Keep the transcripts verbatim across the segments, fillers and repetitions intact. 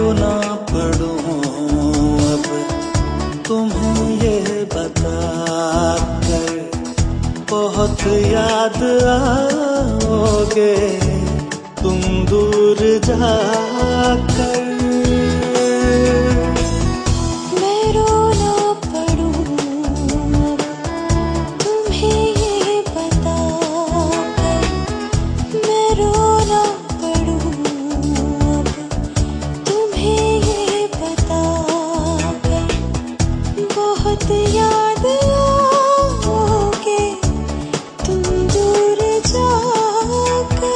रोना पड़ूं अब तुम्हें ये बता कर, बहुत याद आओगे तुम दूर जाकर। मैं रोना पड़ूं अब तुम्हें ये बता कर, मैं रोना पड़ूं अब तुम्हें ये बता कर, बहुत याद आओगे तुम दूर जाकर।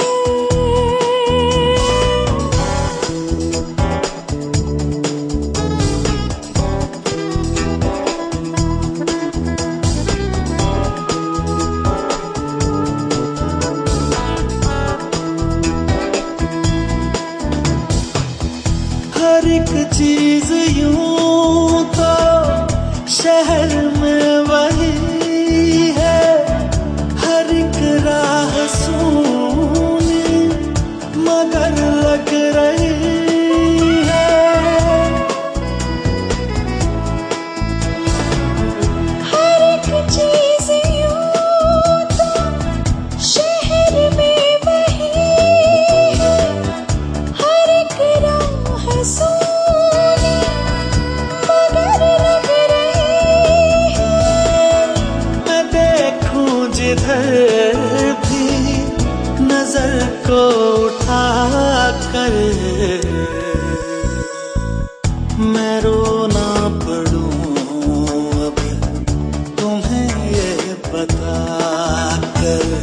हर एक चीज यूं तो शहर में वही है, हर एक राह सुनी मगर लग रही है। हर एक चीज यूं तो शहर में वही है, हर एक राह सोनी मगर लग रही है। मैं देखूं जिधर भी नजर को उठा कर, मैं रोना पड़ूं अब तुम्हें ये बता कर।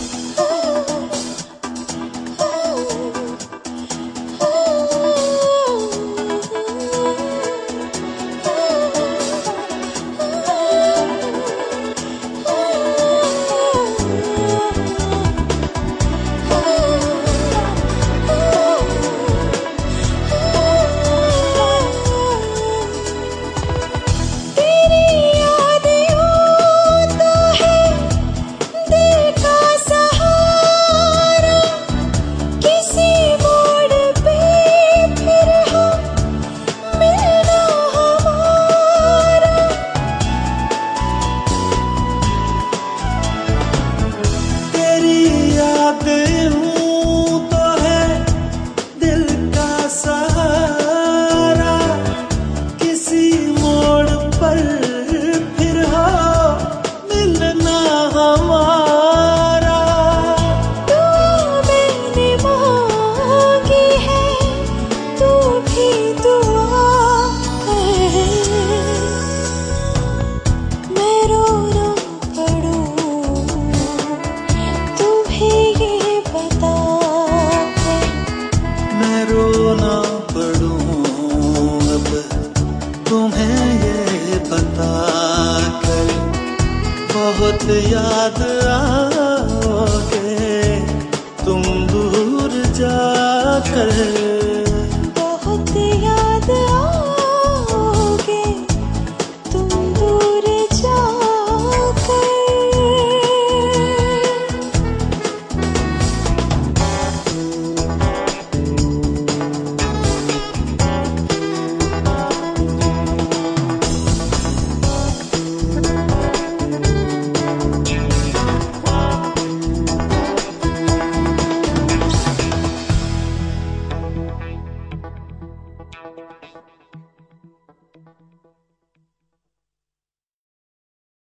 रोना पड़ूं अब तुम्हें ये बता कर, बहुत याद आओगे तुम दूर जाकर।